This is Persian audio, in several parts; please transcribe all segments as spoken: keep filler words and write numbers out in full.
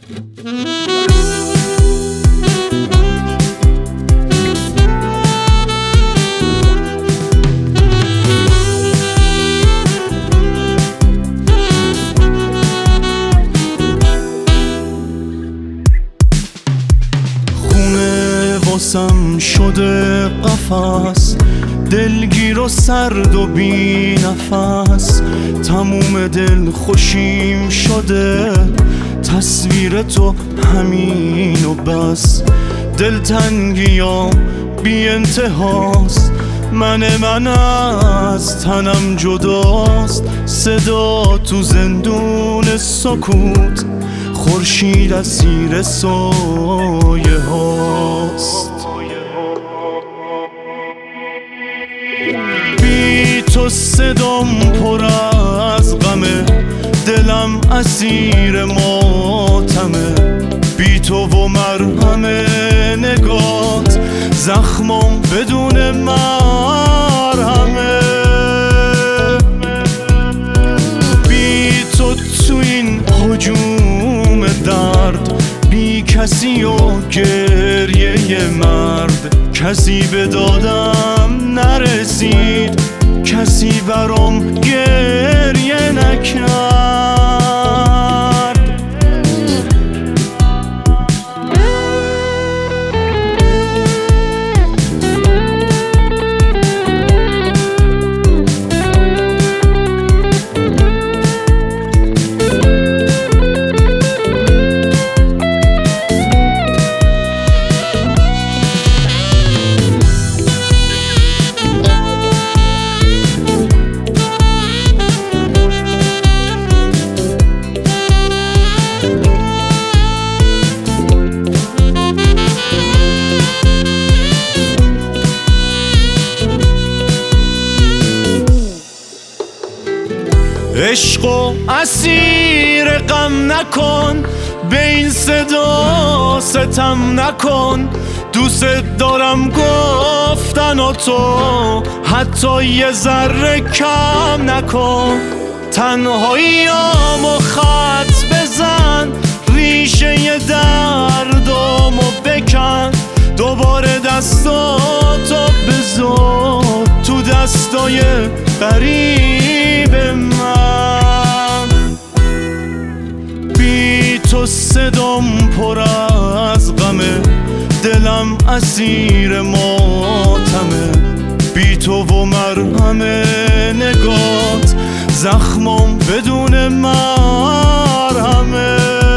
واسم شده قفس، دلگیر و سرد و بی نفس. تموم دل خوشیم شده، تصویر تو همین و بس. دلتنگیام بی انتهاست، من من از تنم جداست. صدا تو زندون سکوت، خورشید از زیر سایه هاست. بی تو صدام پر از غمه، دلم اسیر ماتمه. بی تو و مرهم نگات، زخمم بدون مرهمه. بی تو تو این هجوم درد، بی کسی و گریه مرد. کسی به دادم نرسید، کسی برام گریه نکرد. عشقو اسیر غم نکن، به این صدا ستم نکن. دوست دارم گفتن و تو حتی یه ذره کم نکن. تنهاییامو خط بزن، ریشه ی دردامو بکن. دوباره دستاتو بذار تو دستای قریب من. بی تو صدام پر از غمه، دلم اسیر ماتمه. بی تو و مرهم نگات، زخمم بدون مرهمه.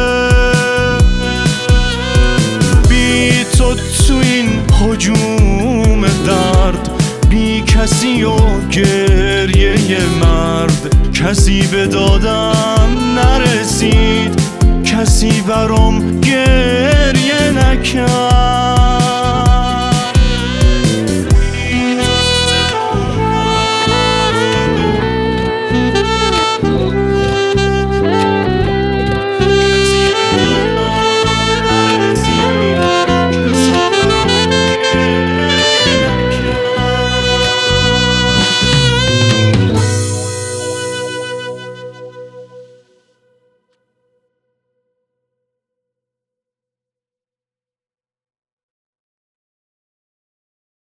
بی تو تو این هجوم درد، بی کسی و گریه مرد. کسی به دادم نرسید، کسی برام گریه نکرد.